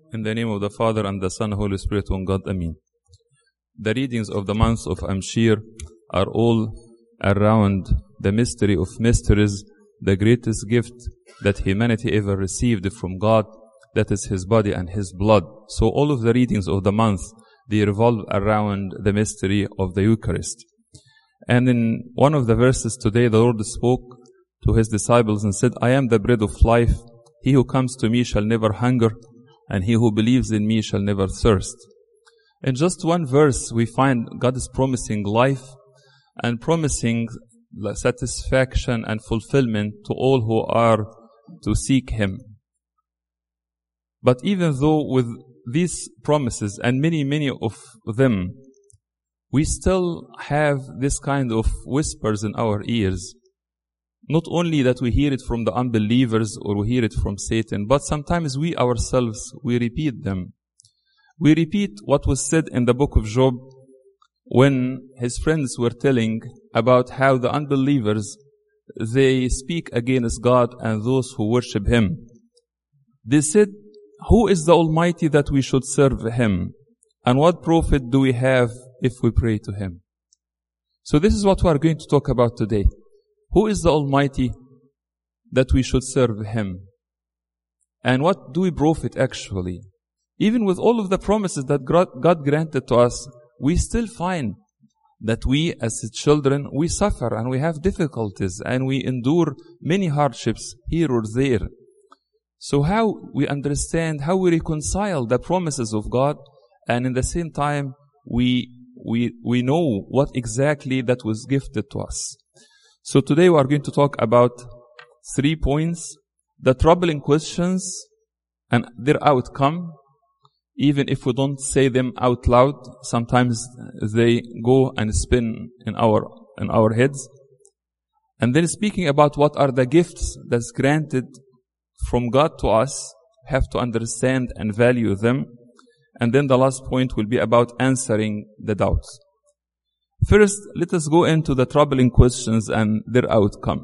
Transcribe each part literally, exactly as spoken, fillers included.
In the name of the Father, and the Son, and Holy Spirit, one God, Amen. The readings of the month of Amshir are all around the mystery of mysteries, the greatest gift that humanity ever received from God, that is His body and His blood. So all of the readings of the month, they revolve around the mystery of the Eucharist. And in one of the verses today, the Lord spoke to His disciples and said, I am the bread of life. He who comes to me shall never hunger, and he who believes in me shall never thirst. In just one verse, we find God is promising life and promising satisfaction and fulfillment to all who are to seek Him. But even though with these promises, and many, many of them, we still have this kind of whispers in our ears. Not only that we hear it from the unbelievers or we hear it from Satan, but sometimes we ourselves, we repeat them. We repeat what was said in the book of Job when his friends were telling about how the unbelievers, they speak against God and those who worship Him. They said, who is the Almighty that we should serve Him? And what profit do we have if we pray to Him? So this is what we are going to talk about today. Who is the Almighty that we should serve Him? And what do we profit actually? Even with all of the promises that God granted to us, we still find that we as His children, we suffer and we have difficulties and we endure many hardships here or there. So how we understand, how we reconcile the promises of God, and in the same time, we, we, we know what exactly that was gifted to us. So today we are going to talk about three points: the troubling questions and their outcome. Even if we don't say them out loud, sometimes they go and spin in our, in our heads. And then speaking about what are the gifts that's granted from God to us, have to understand and value them. And then the last point will be about answering the doubts. First, let us go into the troubling questions and their outcome.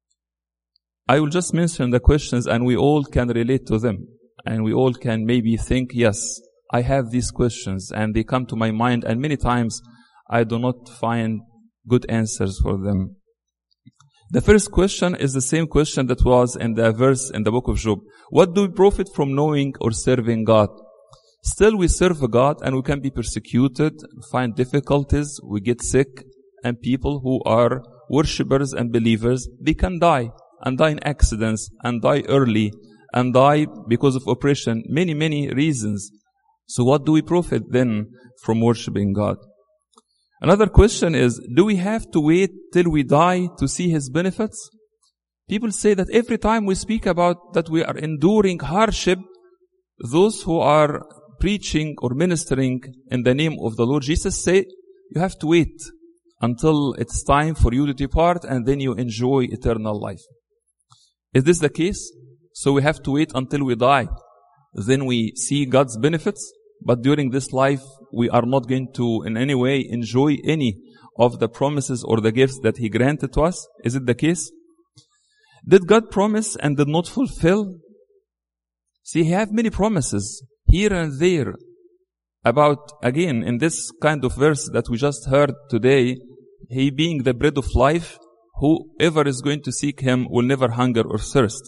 I will just mention the questions and we all can relate to them. And we all can maybe think, yes, I have these questions and they come to my mind, and many times I do not find good answers for them. The first question is the same question that was in the verse in the book of Job. What do we profit from knowing or serving God? Still we serve a God and we can be persecuted, find difficulties, we get sick, and people who are worshippers and believers, they can die, and die in accidents, and die early, and die because of oppression, many, many reasons. So what do we profit then from worshiping God? Another question is, do we have to wait till we die to see His benefits? People say that every time we speak about that we are enduring hardship, those who are preaching or ministering in the name of the Lord Jesus say, you have to wait until it's time for you to depart and then you enjoy eternal life. Is this the case? So we have to wait until we die. Then we see God's benefits, but during this life we are not going to in any way enjoy any of the promises or the gifts that He granted to us. Is it the case? Did God promise and did not fulfill? See, He have many promises here and there about, again, in this kind of verse that we just heard today, He being the bread of life, whoever is going to seek Him will never hunger or thirst.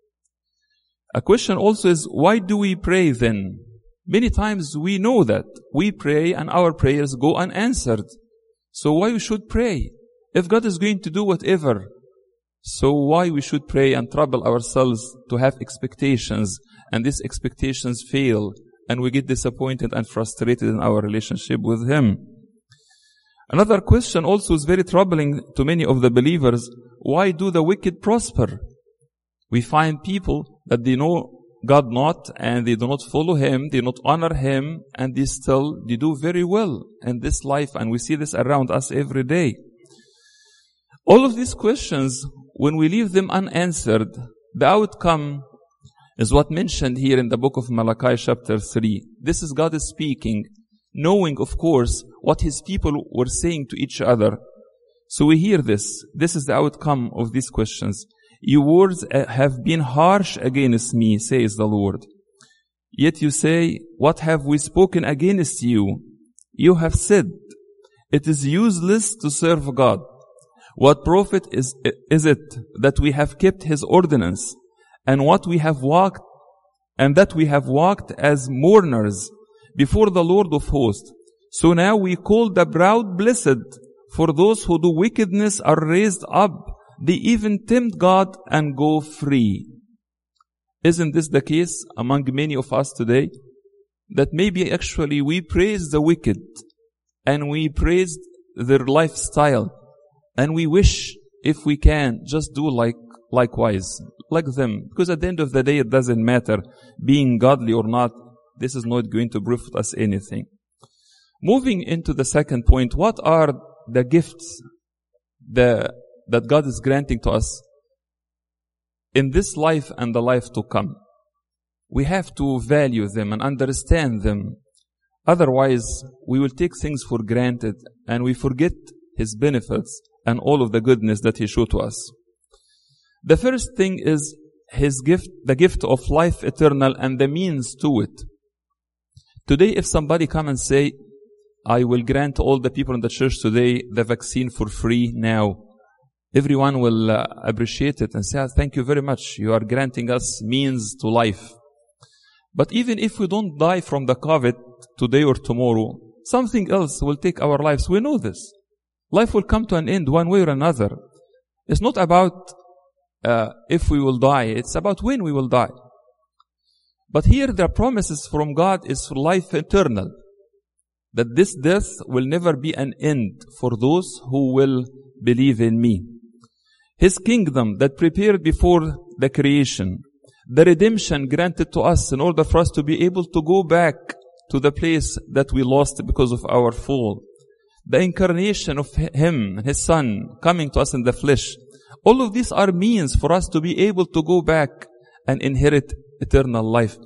A question also is, why do we pray then? Many times we know that we pray and our prayers go unanswered. So why we should pray? If God is going to do whatever, so why we should pray and trouble ourselves to have expectations, and these expectations fail, and we get disappointed and frustrated in our relationship with Him? Another question also is very troubling to many of the believers. Why do the wicked prosper? We find people that they know God not, and they do not follow Him, they do not honor Him, and they still, they do very well in this life, and we see this around us every day. All of these questions, when we leave them unanswered, the outcome is what mentioned here in the book of Malachi chapter three. This is God is speaking, knowing, of course, what His people were saying to each other. So we hear this. This is the outcome of these questions. Your words have been harsh against me, says the Lord. Yet you say, what have we spoken against you? You have said, it is useless to serve God. What profit is, is it that we have kept his ordinance, and what we have walked, and that we have walked as mourners before the Lord of hosts? So now we call the proud blessed, for those who do wickedness are raised up. They even tempt God and go free. Isn't this the case among many of us today? That maybe actually we praise the wicked, and we praise their lifestyle, and we wish, if we can, just do like likewise, like them. Because at the end of the day, it doesn't matter being godly or not. This is not going to prove us anything. Moving into the second point, what are the gifts the, that God is granting to us in this life and the life to come? We have to value them and understand them. Otherwise, we will take things for granted and we forget his benefits and all of the goodness that he showed to us. The first thing is his gift, the gift of life eternal and the means to it. Today, if somebody come and say, I will grant all the people in the church today the vaccine for free now, everyone will uh, appreciate it and say, oh, thank you very much. You are granting us means to life. But even if we don't die from the COVID today or tomorrow, something else will take our lives. We know this. Life will come to an end one way or another. It's not about uh, if we will die. It's about when we will die. But here the promises from God is for life eternal. That this death will never be an end for those who will believe in me. His kingdom that prepared before the creation. The redemption granted to us in order for us to be able to go back to the place that we lost because of our fall. The incarnation of him, his son, coming to us in the flesh. All of these are means for us to be able to go back and inherit eternal life.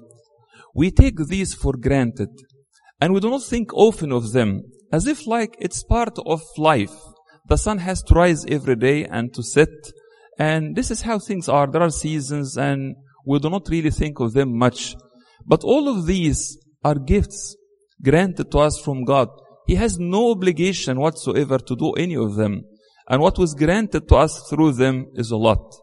We take these for granted. And we do not think often of them, as if like it's part of life. The sun has to rise every day and to set. And this is how things are. There are seasons and we do not really think of them much. But all of these are gifts granted to us from God. He has no obligation whatsoever to do any of them. And what was granted to us through them is a lot.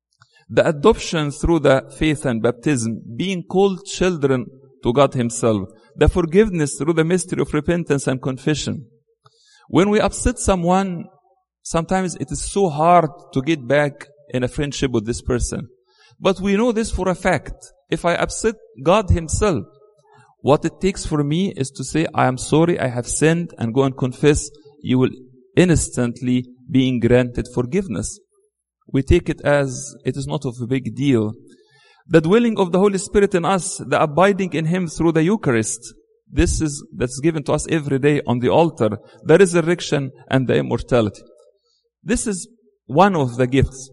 The adoption through the faith and baptism, being called children to God himself. The forgiveness through the mystery of repentance and confession. When we upset someone, sometimes it is so hard to get back in a friendship with this person. But we know this for a fact. If I upset God himself, what it takes for me is to say, I am sorry, I have sinned, and go and confess. You will instantly be granted forgiveness. We take it as it is not of a big deal. The dwelling of the Holy Spirit in us, the abiding in him through the Eucharist. This is, that's given to us every day on the altar. The resurrection and the immortality. This is one of the gifts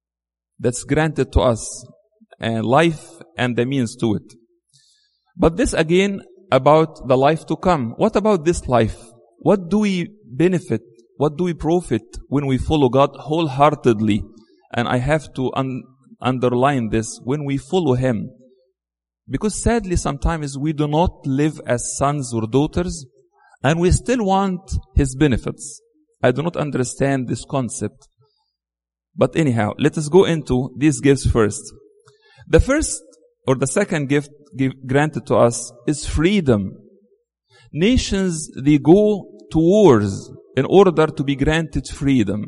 that's granted to us. And life and the means to it. But this again about the life to come. What about this life? What do we benefit? What do we profit when we follow God wholeheartedly? And I have to un- underline this, when we follow him. Because sadly sometimes we do not live as sons or daughters and we still want his benefits. I do not understand this concept. But anyhow, let us go into these gifts first. The first or the second gift give, granted to us is freedom. Nations, they go to wars in order to be granted freedom.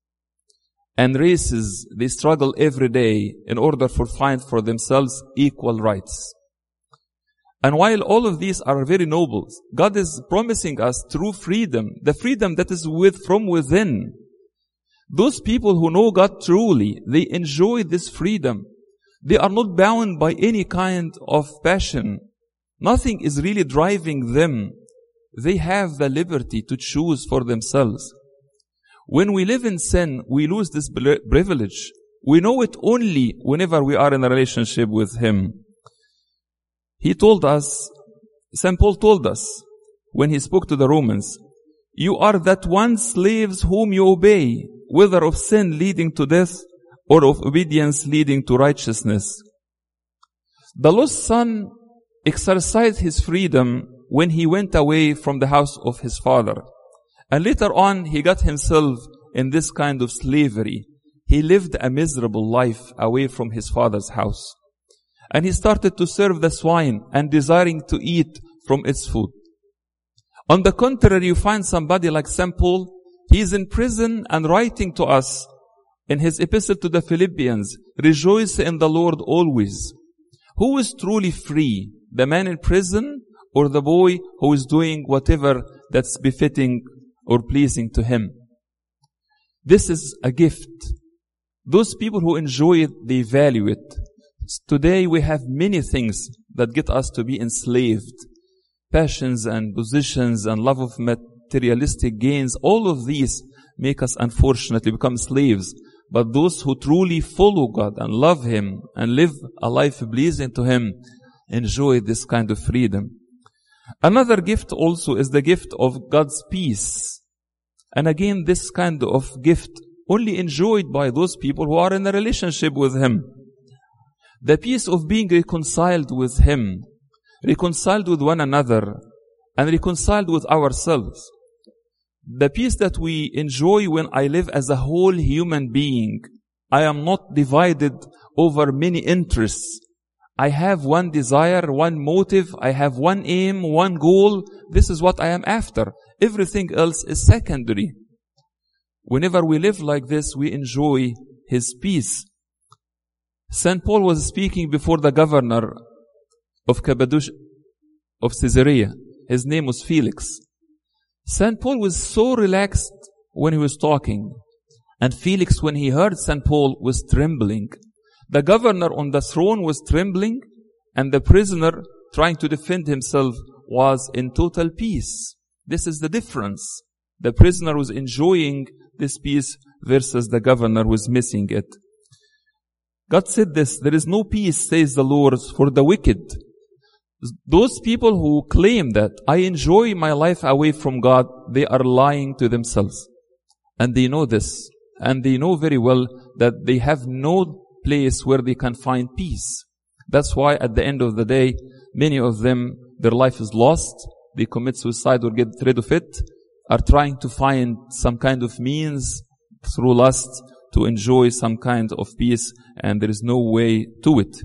And races, they struggle every day in order to find for themselves equal rights. And while all of these are very noble, God is promising us true freedom, the freedom that is with from within. Those people who know God truly, they enjoy this freedom. They are not bound by any kind of passion. Nothing is really driving them. They have the liberty to choose for themselves. When we live in sin, we lose this privilege. We know it only whenever we are in a relationship with him. He told us, Saint Paul told us, when he spoke to the Romans, you are that one slaves whom you obey, whether of sin leading to death or of obedience leading to righteousness. The lost son exercised his freedom when he went away from the house of his father. And later on, he got himself in this kind of slavery. He lived a miserable life away from his father's house. And he started to serve the swine and desiring to eat from its food. On the contrary, you find somebody like Saint Paul. He is in prison and writing to us in his epistle to the Philippians, rejoice in the Lord always. Who is truly free? The man in prison or the boy who is doing whatever that's befitting or pleasing to him? This is a gift. Those people who enjoy it, they value it. Today we have many things that get us to be enslaved. Passions and positions and love of materialistic gains, all of these make us unfortunately become slaves. But those who truly follow God and love Him and live a life pleasing to Him enjoy this kind of freedom. Another gift also is the gift of God's peace. And again, this kind of gift only enjoyed by those people who are in a relationship with Him. The peace of being reconciled with Him, reconciled with one another, and reconciled with ourselves. The peace that we enjoy when I live as a whole human being. I am not divided over many interests. I have one desire, one motive, I have one aim, one goal. This is what I am after. Everything else is secondary. Whenever we live like this, we enjoy His peace. Saint Paul was speaking before the governor of Cappadocia, of Caesarea. His name was Felix. Saint Paul was so relaxed when he was talking. And Felix, when he heard Saint Paul, was trembling. The governor on the throne was trembling, and the prisoner trying to defend himself was in total peace. This is the difference. The prisoner was enjoying this peace versus the governor was missing it. God said this, there is no peace, says the Lord, for the wicked. Those people who claim that I enjoy my life away from God, they are lying to themselves. And they know this. And they know very well that they have no place where they can find peace. That's why at the end of the day, many of them, their life is lost. They commit suicide or get rid of it, are trying to find some kind of means through lust to enjoy some kind of peace, and there is no way to it.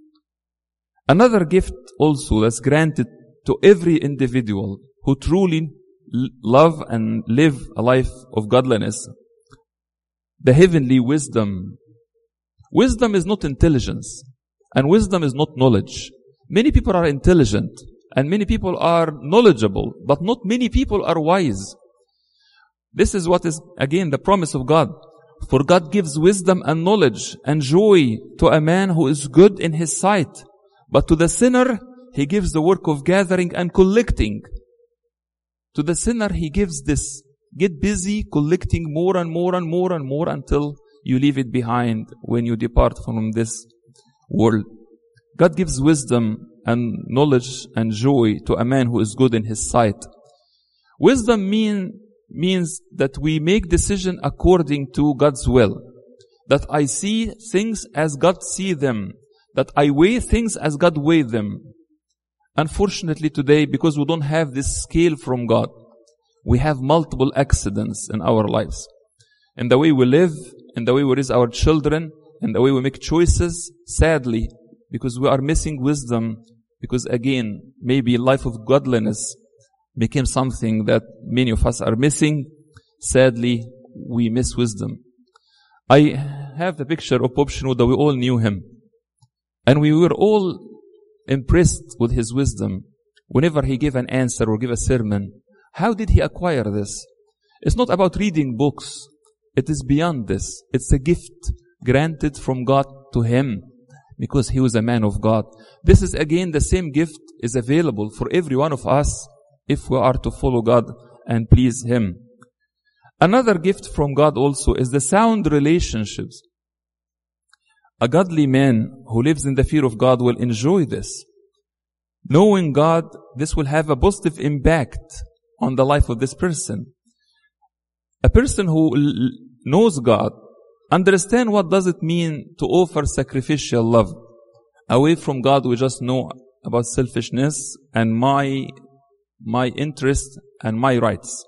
Another gift also that's granted to every individual who truly love and live a life of godliness, the heavenly wisdom. Wisdom is not intelligence, and wisdom is not knowledge. Many people are intelligent, and many people are knowledgeable, but not many people are wise. This is what is, again, the promise of God. For God gives wisdom and knowledge and joy to a man who is good in his sight. But to the sinner, He gives the work of gathering and collecting. To the sinner, He gives this. Get busy collecting more and more and more and more until you leave it behind when you depart from this world. God gives wisdom and knowledge and joy to a man who is good in his sight. Wisdom mean, means that we make decision according to God's will. That I see things as God sees them. That I weigh things as God weighs them. Unfortunately today, because we don't have this scale from God, we have multiple accidents in our lives. In the way we live, in the way we raise our children, in the way we make choices, sadly, because we are missing wisdom, because again, maybe life of godliness became something that many of us are missing. Sadly, we miss wisdom. I have the picture of Pope Shenouda. We all knew him. And we were all impressed with his wisdom. Whenever he gave an answer or gave a sermon, how did he acquire this? It's not about reading books. It is beyond this. It's a gift granted from God to him because he was a man of God. This is again the same gift is available for every one of us if we are to follow God and please Him. Another gift from God also is the sound relationships. A godly man who lives in the fear of God will enjoy this. Knowing God, this will have a positive impact on the life of this person. A person who l- knows God, understand what does it mean to offer sacrificial love. Away from God, we just know about selfishness and my, my interest and my rights.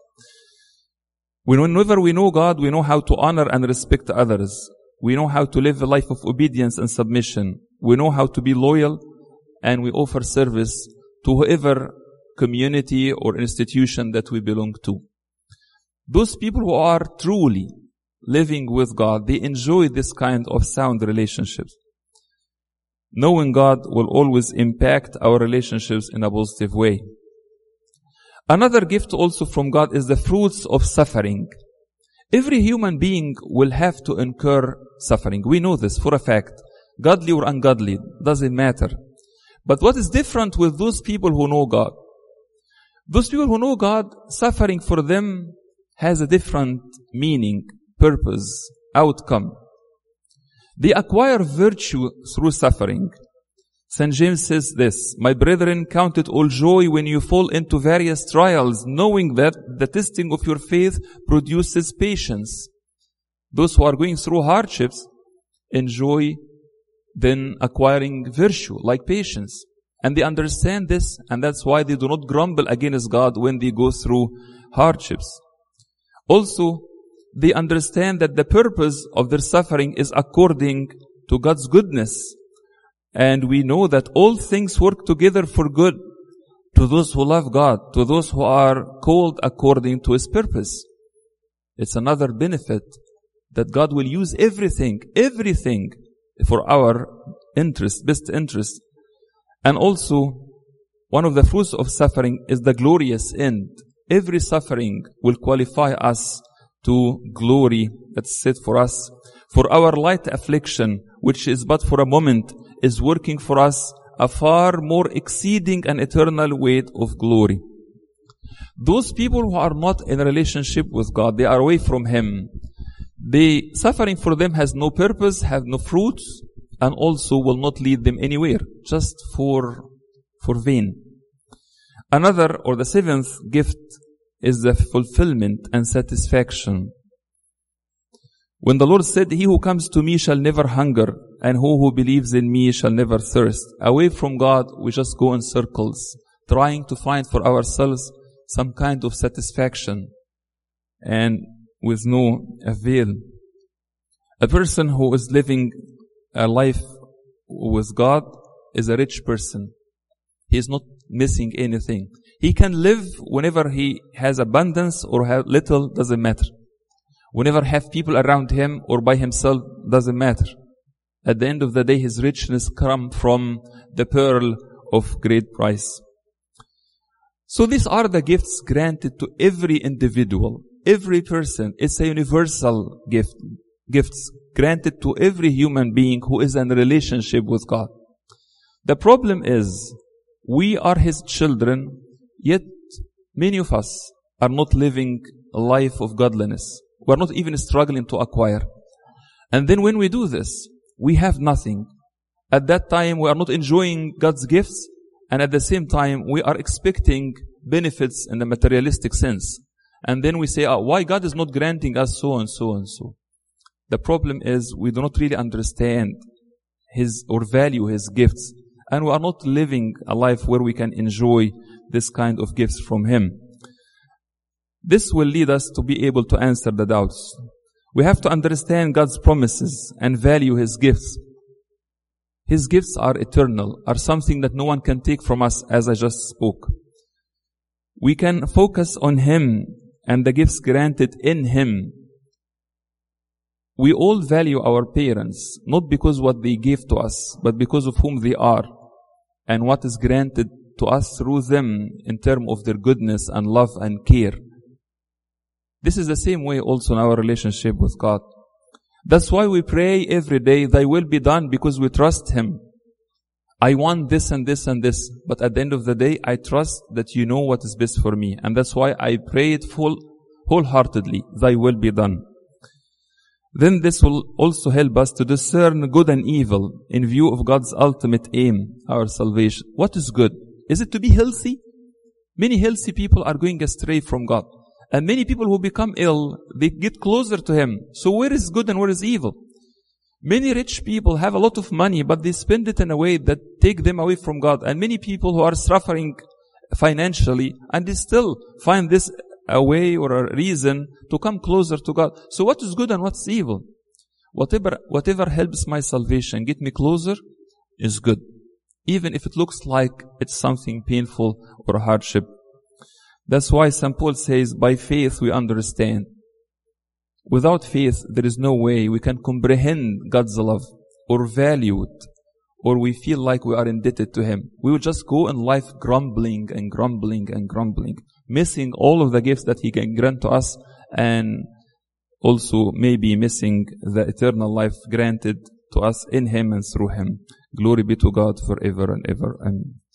Whenever we know God, we know how to honor and respect others. We know how to live a life of obedience and submission. We know how to be loyal, and we offer service to whoever community or institution that we belong to. Those people who are truly living with God, they enjoy this kind of sound relationships. Knowing God will always impact our relationships in a positive way. Another gift also from God is the fruits of suffering. Every human being will have to incur suffering. We know this for a fact. Godly or ungodly, doesn't matter. But what is different with those people who know God? Those people who know God, suffering for them has a different meaning, purpose, outcome. They acquire virtue through suffering. Saint James says this, "My brethren, count it all joy when you fall into various trials, knowing that the testing of your faith produces patience." Those who are going through hardships enjoy then acquiring virtue, like patience. And they understand this, and that's why they do not grumble against God when they go through hardships. Also, they understand that the purpose of their suffering is according to God's goodness. And we know that all things work together for good to those who love God, to those who are called according to His purpose. It's another benefit that God will use everything, everything for our interest, best interest. And also, one of the fruits of suffering is the glorious end. Every suffering will qualify us to glory that's set for us. For our light affliction, which is but for a moment, is working for us a far more exceeding and eternal weight of glory. Those people who are not in a relationship with God, they are away from Him. The suffering for them has no purpose, has no fruits, and also will not lead them anywhere, just for, for vain. Another, or the seventh gift, is the fulfillment and satisfaction. When the Lord said, "He who comes to me shall never hunger, and who who believes in me shall never thirst." Away from God, we just go in circles, trying to find for ourselves some kind of satisfaction, and with no avail. A person who is living a life with God is a rich person. He is not missing anything. He can live whenever he has abundance or have little, doesn't matter. Whenever have people around him or by himself, doesn't matter. At the end of the day, his richness comes from the pearl of great price. So these are the gifts granted to every individual, every person. It's a universal gift, gifts granted to every human being who is in a relationship with God. The problem is, we are His children, yet many of us are not living a life of godliness. We are not even struggling to acquire. And then when we do this, we have nothing. At that time, we are not enjoying God's gifts, and at the same time, we are expecting benefits in the materialistic sense. And then we say, oh, why God is not granting us so and so and so. The problem is we do not really understand His or value His gifts, and we are not living a life where we can enjoy this kind of gifts from Him. This will lead us to be able to answer the doubts. We have to understand God's promises and value His gifts. His gifts are eternal, are something that no one can take from us, as I just spoke. We can focus on Him and the gifts granted in Him. We all value our parents, not because what they gave to us, but because of whom they are, and what is granted to us through them in terms of their goodness and love and care. This is the same way also in our relationship with God. That's why we pray every day, Thy will be done, because we trust Him. I want this and this and this, but at the end of the day, I trust that You know what is best for me. And that's why I pray it full, wholeheartedly, Thy will be done. Then this will also help us to discern good and evil in view of God's ultimate aim, our salvation. What is good? Is it to be healthy? Many healthy people are going astray from God. And many people who become ill, they get closer to Him. So where is good and where is evil? Many rich people have a lot of money, but they spend it in a way that take them away from God. And many people who are suffering financially, and they still find this a way or a reason to come closer to God. So what is good and what's evil? Whatever, whatever helps my salvation, get me closer, is good. Even if it looks like it's something painful or hardship. That's why Saint Paul says, by faith we understand. Without faith, there is no way we can comprehend God's love or value it, or we feel like we are indebted to Him. We will just go in life grumbling and grumbling and grumbling, missing all of the gifts that He can grant to us, and also maybe missing the eternal life granted to us in Him and through Him. Glory be to God forever and ever. Amen.